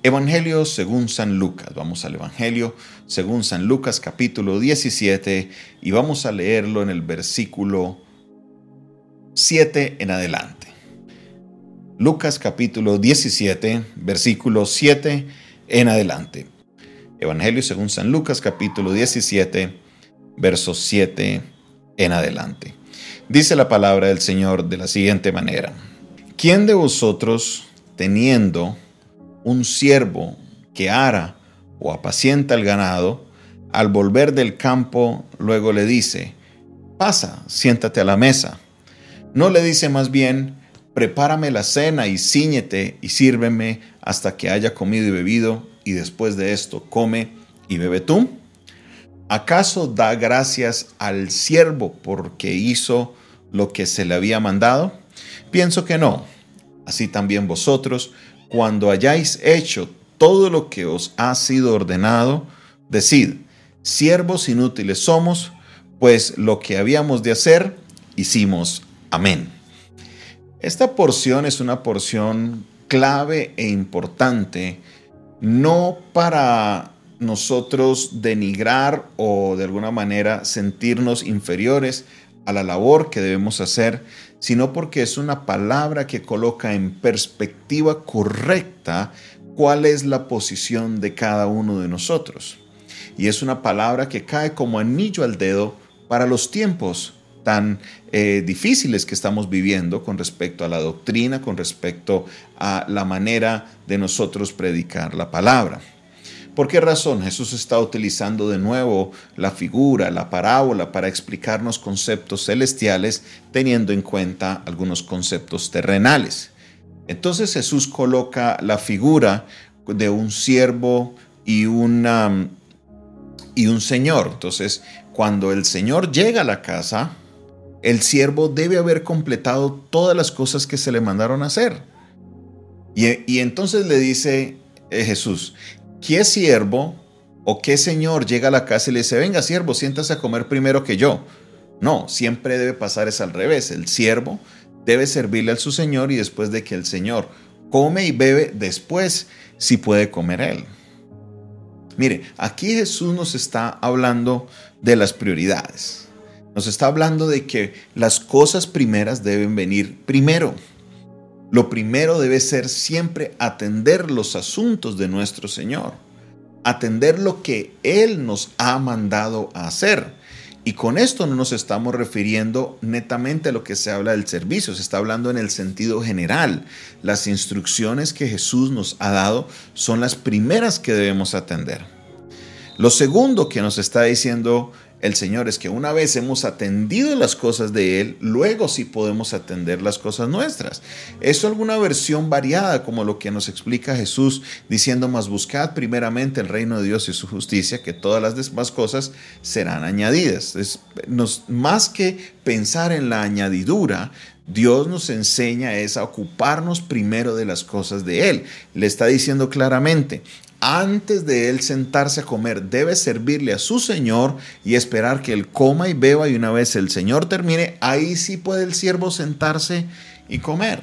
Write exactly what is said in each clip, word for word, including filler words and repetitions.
Evangelio según San Lucas. Vamos al Evangelio según San Lucas capítulo diecisiete y vamos a leerlo en el versículo siete en adelante. Lucas capítulo diecisiete, versículo siete en adelante. Evangelio según San Lucas capítulo diecisiete, versos siete en adelante. Dice la palabra del Señor de la siguiente manera: ¿Quién de vosotros, teniendo un siervo que ara o apacienta el ganado, al volver del campo luego le dice: pasa, siéntate a la mesa? ¿No le dice más bien: prepárame la cena y cíñete y sírveme hasta que haya comido y bebido, y después de esto come y bebe tú? ¿Acaso da gracias al siervo porque hizo lo que se le había mandado? Pienso que no. Así también vosotros, cuando hayáis hecho todo lo que os ha sido ordenado, decid: siervos inútiles somos, pues lo que habíamos de hacer, hicimos. Amén. Esta porción es una porción clave e importante, no para nosotros denigrar o de alguna manera sentirnos inferiores a la labor que debemos hacer, sino porque es una palabra que coloca en perspectiva correcta cuál es la posición de cada uno de nosotros. Y es una palabra que cae como anillo al dedo para los tiempos tan eh, difíciles que estamos viviendo con respecto a la doctrina, con respecto a la manera de nosotros predicar la palabra. ¿Por qué razón Jesús está utilizando de nuevo la figura, la parábola, para explicarnos conceptos celestiales, teniendo en cuenta algunos conceptos terrenales? Entonces Jesús coloca la figura de un siervo y, una, y un señor. Entonces, cuando el señor llega a la casa, el siervo debe haber completado todas las cosas que se le mandaron a hacer. Y, y entonces le dice eh, Jesús: ¿qué siervo o qué señor llega a la casa y le dice: venga, siervo, siéntase a comer primero que yo? No, siempre debe pasar es al revés. El siervo debe servirle a su señor y después de que el señor come y bebe, después sí puede comer él. Mire, aquí Jesús nos está hablando de las prioridades. Nos está hablando de que las cosas primeras deben venir primero. Lo primero debe ser siempre atender los asuntos de nuestro Señor, atender lo que Él nos ha mandado a hacer. Y con esto no nos estamos refiriendo netamente a lo que se habla del servicio, se está hablando en el sentido general. Las instrucciones que Jesús nos ha dado son las primeras que debemos atender. Lo segundo que nos está diciendo el Señor es que una vez hemos atendido las cosas de Él, luego sí podemos atender las cosas nuestras. Es alguna versión variada como lo que nos explica Jesús diciendo: mas buscad primeramente el reino de Dios y su justicia, que todas las demás cosas serán añadidas. Es, nos, más que pensar en la añadidura, Dios nos enseña es a ocuparnos primero de las cosas de Él. Le está diciendo claramente: antes de él sentarse a comer, debe servirle a su Señor y esperar que él coma y beba, y una vez el Señor termine, ahí sí puede el siervo sentarse y comer.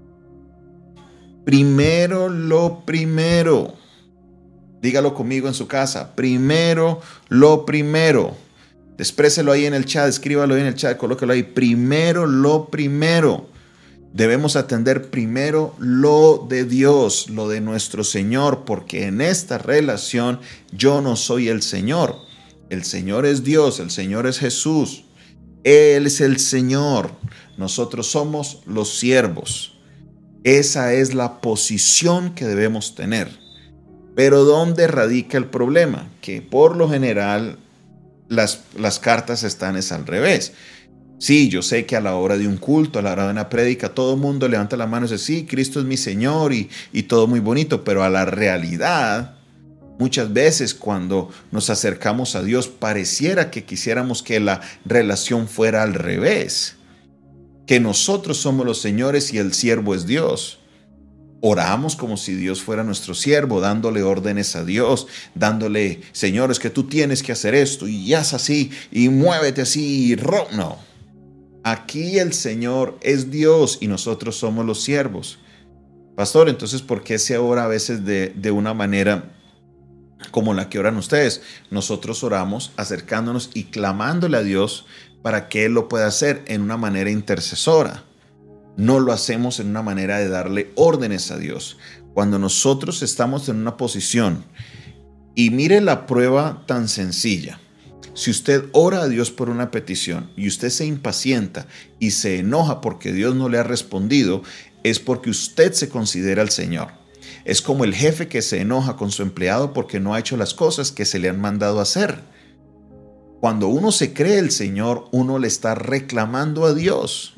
Primero lo primero. Dígalo conmigo en su casa: primero lo primero. Expréselo ahí en el chat, escríbalo ahí en el chat, colóquelo ahí: primero lo primero. Debemos atender primero lo de Dios, lo de nuestro Señor, porque en esta relación yo no soy el Señor. El Señor es Dios, el Señor es Jesús. Él es el Señor. Nosotros somos los siervos. Esa es la posición que debemos tener. Pero ¿dónde radica el problema? Que por lo general las, las cartas están es al revés. Sí, yo sé que a la hora de un culto, a la hora de una prédica, todo el mundo levanta la mano y dice: sí, Cristo es mi Señor, y, y todo muy bonito, pero a la realidad, muchas veces cuando nos acercamos a Dios, pareciera que quisiéramos que la relación fuera al revés, que nosotros somos los señores y el siervo es Dios. Oramos como si Dios fuera nuestro siervo, dándole órdenes a Dios, dándole: Señor, es que tú tienes que hacer esto, y haz así, y muévete así, y ro-". No. Aquí el Señor es Dios y nosotros somos los siervos. Pastor, entonces, ¿por qué se ora a veces de, de una manera como la que oran ustedes? Nosotros oramos acercándonos y clamándole a Dios para que Él lo pueda hacer en una manera intercesora. No lo hacemos en una manera de darle órdenes a Dios. Cuando nosotros estamos en una posición, y mire la prueba tan sencilla. Si usted ora a Dios por una petición y usted se impacienta y se enoja porque Dios no le ha respondido, es porque usted se considera el Señor. Es como el jefe que se enoja con su empleado porque no ha hecho las cosas que se le han mandado hacer. Cuando uno se cree el Señor, uno le está reclamando a Dios.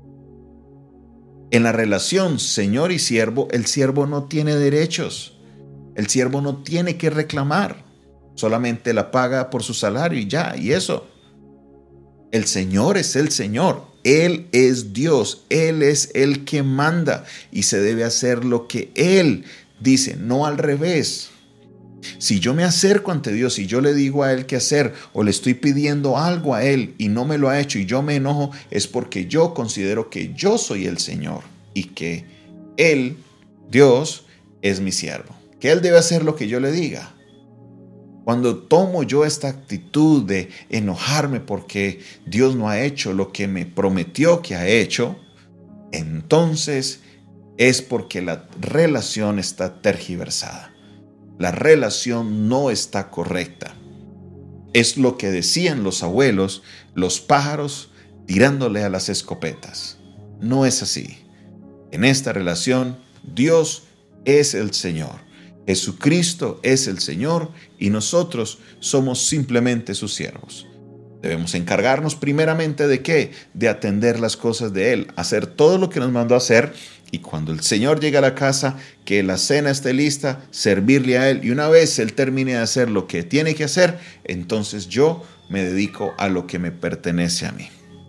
En la relación Señor y siervo, el siervo no tiene derechos. El siervo no tiene que reclamar. Solamente la paga por su salario y ya, y eso. El Señor es el Señor. Él es Dios. Él es el que manda y se debe hacer lo que Él dice, no al revés. Si yo me acerco ante Dios y yo le digo a Él qué hacer o le estoy pidiendo algo a Él y no me lo ha hecho y yo me enojo, es porque yo considero que yo soy el Señor y que Él, Dios, es mi siervo. Que Él debe hacer lo que yo le diga. Cuando tomo yo esta actitud de enojarme porque Dios no ha hecho lo que me prometió que ha hecho, entonces es porque la relación está tergiversada. La relación no está correcta. Es lo que decían los abuelos, los pájaros tirándole a las escopetas. No es así. En esta relación, Dios es el Señor. Jesucristo es el Señor y nosotros somos simplemente sus siervos. Debemos encargarnos primeramente de ¿qué? De atender las cosas de Él, hacer todo lo que nos mandó a hacer y cuando el Señor llegue a la casa, que la cena esté lista, servirle a Él y una vez Él termine de hacer lo que tiene que hacer, entonces yo me dedico a lo que me pertenece a mí.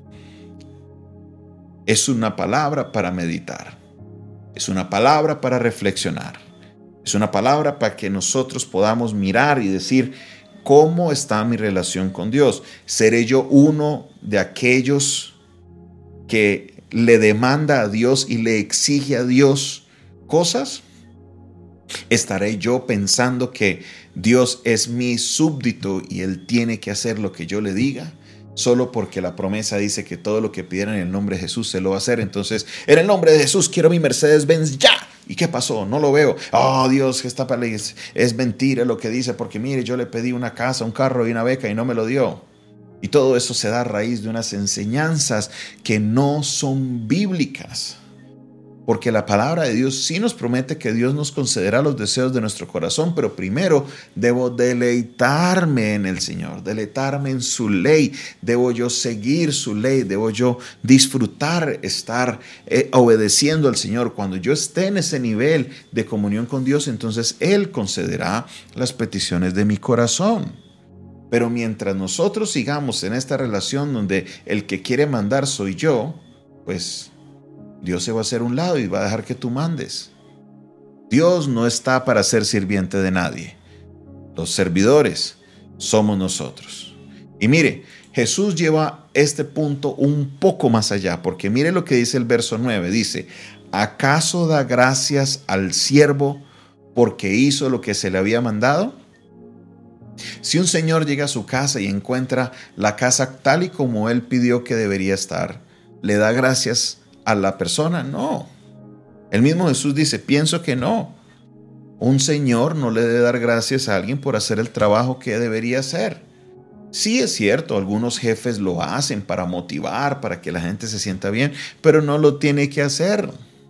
Es una palabra para meditar, es una palabra para reflexionar. Es una palabra para que nosotros podamos mirar y decir, ¿cómo está mi relación con Dios? ¿Seré yo uno de aquellos que le demanda a Dios y le exige a Dios cosas? ¿Estaré yo pensando que Dios es mi súbdito y Él tiene que hacer lo que yo le diga? Solo porque la promesa dice que todo lo que pidieran en el nombre de Jesús se lo va a hacer. Entonces, en el nombre de Jesús quiero mi Mercedes-Benz ya. ¿Y qué pasó? No lo veo. Oh, Dios, que está para es, es mentira lo que dice, porque mire, yo le pedí una casa, un carro y una beca y no me lo dio. Y todo eso se da a raíz de unas enseñanzas que no son bíblicas. Porque la palabra de Dios sí nos promete que Dios nos concederá los deseos de nuestro corazón, pero primero debo deleitarme en el Señor, deleitarme en su ley, debo yo seguir su ley, debo yo disfrutar estar eh, obedeciendo al Señor. Cuando yo esté en ese nivel de comunión con Dios, entonces Él concederá las peticiones de mi corazón. Pero mientras nosotros sigamos en esta relación donde el que quiere mandar soy yo, pues Dios se va a hacer a un lado y va a dejar que tú mandes. Dios no está para ser sirviente de nadie. Los servidores somos nosotros. Y mire, Jesús lleva este punto un poco más allá, porque mire lo que dice el verso nueve. Dice, ¿acaso da gracias al siervo porque hizo lo que se le había mandado? Si un señor llega a su casa y encuentra la casa tal y como él pidió que debería estar, ¿le da gracias a la persona? No. El mismo Jesús dice, pienso que no. Un señor no le debe dar gracias a alguien por hacer el trabajo que debería hacer. Sí es cierto, algunos jefes lo hacen para motivar, para que la gente se sienta bien, pero no lo tiene que hacer.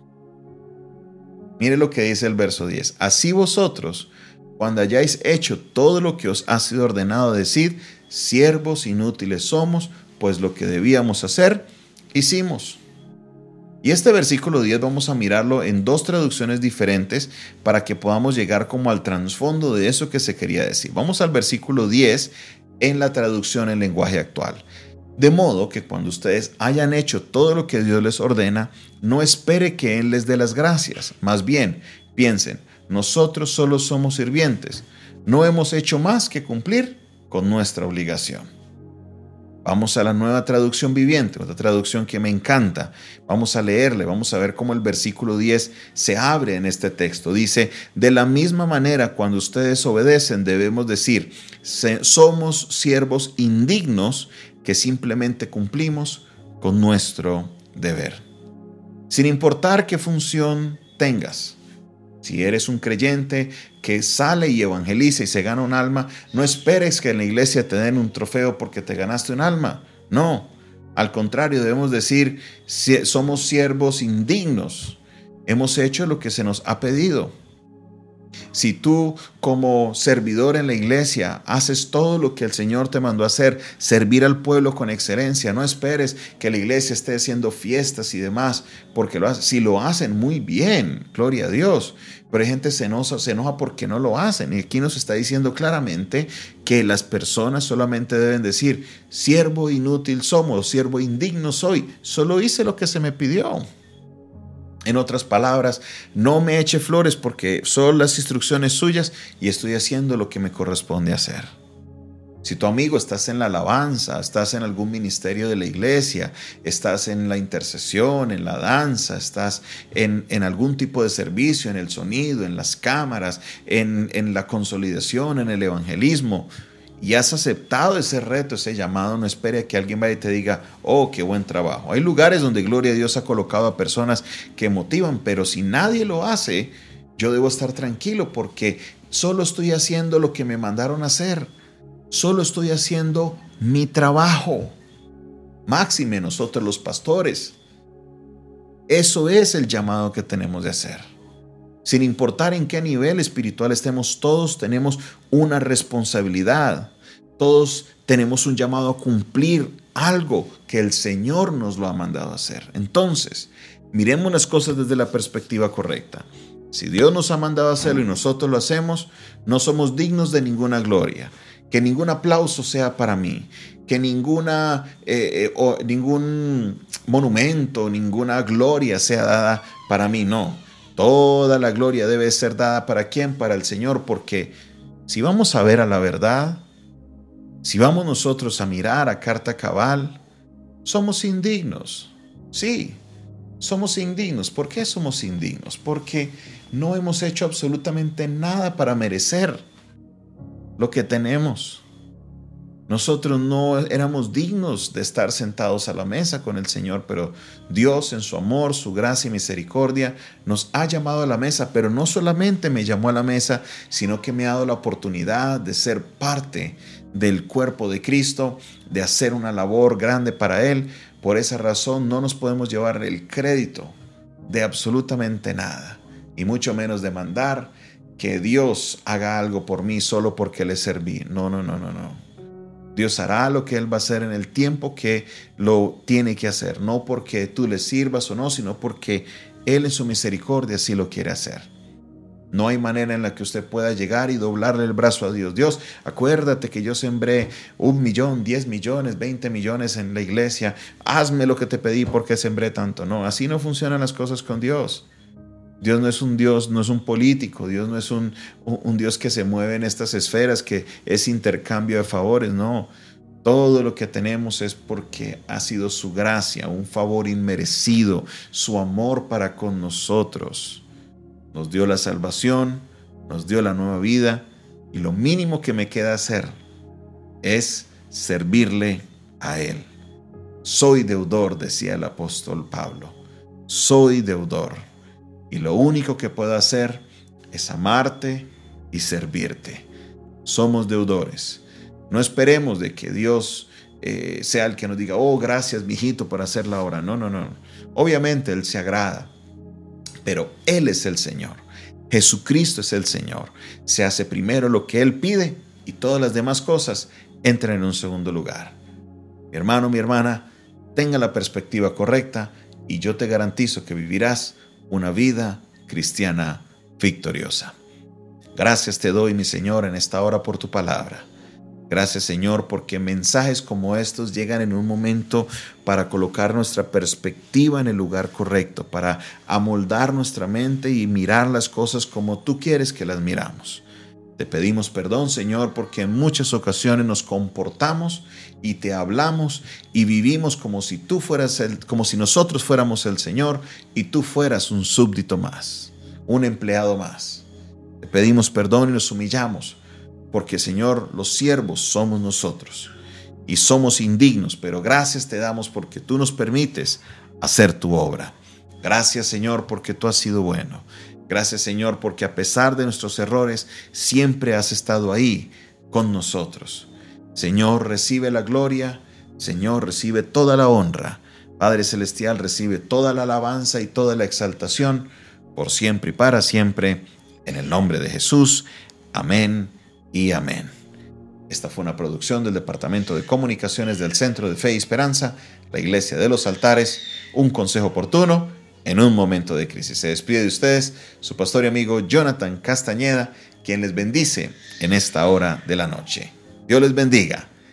Mire lo que dice el verso diez. Así vosotros, cuando hayáis hecho todo lo que os ha sido ordenado, decid, siervos inútiles somos, pues lo que debíamos hacer, hicimos. Y este versículo diez vamos a mirarlo en dos traducciones diferentes para que podamos llegar como al trasfondo de eso que se quería decir. Vamos al versículo diez en la traducción en lenguaje actual. De modo que cuando ustedes hayan hecho todo lo que Dios les ordena, no espere que Él les dé las gracias. Más bien, piensen, nosotros solo somos sirvientes. No hemos hecho más que cumplir con nuestra obligación. Vamos a la Nueva Traducción Viviente, otra traducción que me encanta. Vamos a leerle, vamos a ver cómo el versículo diez se abre en este texto. Dice, de la misma manera, cuando ustedes obedecen, debemos decir, somos siervos indignos que simplemente cumplimos con nuestro deber. Sin importar qué función tengas. Si eres un creyente que sale y evangeliza y se gana un alma, no esperes que en la iglesia te den un trofeo porque te ganaste un alma. No, al contrario, debemos decir, somos siervos indignos. Hemos hecho lo que se nos ha pedido. Si tú como servidor en la iglesia haces todo lo que el Señor te mandó a hacer, servir al pueblo con excelencia, no esperes que la iglesia esté haciendo fiestas y demás, porque lo hace. Si lo hacen muy bien, gloria a Dios, pero hay gente que se enoja, se enoja porque no lo hacen. Y aquí nos está diciendo claramente que las personas solamente deben decir, siervo inútil somos, siervo indigno soy, solo hice lo que se me pidió. En otras palabras, no me eche flores porque son las instrucciones suyas y estoy haciendo lo que me corresponde hacer. Si tu amigo estás en la alabanza, estás en algún ministerio de la iglesia, estás en la intercesión, en la danza, estás en, en algún tipo de servicio, en el sonido, en las cámaras, en, en la consolidación, en el evangelismo, y has aceptado ese reto, ese llamado, no espere a que alguien vaya y te diga, oh, qué buen trabajo. Hay lugares donde gloria a Dios ha colocado a personas que motivan, pero si nadie lo hace, yo debo estar tranquilo porque solo estoy haciendo lo que me mandaron a hacer. Solo estoy haciendo mi trabajo. Máxime nosotros los pastores. Eso es el llamado que tenemos de hacer. Sin importar en qué nivel espiritual estemos, todos tenemos una responsabilidad. Todos tenemos un llamado a cumplir algo que el Señor nos lo ha mandado a hacer. Entonces, miremos las cosas desde la perspectiva correcta. Si Dios nos ha mandado a hacerlo y nosotros lo hacemos, no somos dignos de ninguna gloria. Que ningún aplauso sea para mí. Que ninguna, eh, eh, o ningún monumento, ninguna gloria sea dada para mí. No. Toda la gloria debe ser dada ¿para quién? Para el Señor, porque si vamos a ver a la verdad, si vamos nosotros a mirar a carta cabal, somos indignos. Sí, somos indignos. ¿Por qué somos indignos? Porque no hemos hecho absolutamente nada para merecer lo que tenemos. Nosotros no éramos dignos de estar sentados a la mesa con el Señor, pero Dios en su amor, su gracia y misericordia nos ha llamado a la mesa, pero no solamente me llamó a la mesa, sino que me ha dado la oportunidad de ser parte del cuerpo de Cristo, de hacer una labor grande para Él. Por esa razón no nos podemos llevar el crédito de absolutamente nada, y mucho menos demandar que Dios haga algo por mí solo porque le serví. No, no, no, no, no. Dios hará lo que Él va a hacer en el tiempo que lo tiene que hacer, no porque tú le sirvas o no, sino porque Él en su misericordia sí lo quiere hacer. No hay manera en la que usted pueda llegar y doblarle el brazo a Dios. Dios, acuérdate que yo sembré un millón, diez millones, veinte millones en la iglesia. Hazme lo que te pedí porque sembré tanto. No, así no funcionan las cosas con Dios. Dios no es un Dios, no es un político, Dios no es un, un Dios que se mueve en estas esferas, que es intercambio de favores, no. Todo lo que tenemos es porque ha sido su gracia, un favor inmerecido, su amor para con nosotros. Nos dio la salvación, nos dio la nueva vida y lo mínimo que me queda hacer es servirle a Él. Soy deudor, decía el apóstol Pablo, soy deudor. Y lo único que puedo hacer es amarte y servirte. Somos deudores. No esperemos de que Dios eh, sea el que nos diga, oh, gracias, mijito, por hacer la obra. No, no, no. Obviamente Él se agrada, pero Él es el Señor. Jesucristo es el Señor. Se hace primero lo que Él pide y todas las demás cosas entran en un segundo lugar. Mi hermano, mi hermana, tenga la perspectiva correcta y yo te garantizo que vivirás una vida cristiana victoriosa. Gracias te doy, mi Señor, en esta hora por tu palabra. Gracias, Señor, porque mensajes como estos llegan en un momento para colocar nuestra perspectiva en el lugar correcto, para amoldar nuestra mente y mirar las cosas como tú quieres que las miramos. Te pedimos perdón, Señor, porque en muchas ocasiones nos comportamos y te hablamos y vivimos como si tú fueras el, como si nosotros fuéramos el Señor y tú fueras un súbdito más, un empleado más. Te pedimos perdón y nos humillamos, porque, Señor, los siervos somos nosotros y somos indignos, pero gracias te damos porque tú nos permites hacer tu obra. Gracias, Señor, porque tú has sido bueno. Gracias, Señor, porque a pesar de nuestros errores, siempre has estado ahí con nosotros. Señor, recibe la gloria. Señor, recibe toda la honra. Padre Celestial, recibe toda la alabanza y toda la exaltación por siempre y para siempre. En el nombre de Jesús. Amén y amén. Esta fue una producción del Departamento de Comunicaciones del Centro de Fe y Esperanza, la Iglesia de los Altares, un consejo oportuno en un momento de crisis. Se despide de ustedes su pastor y amigo Jonathan Castañeda, quien les bendice en esta hora de la noche. Dios les bendiga.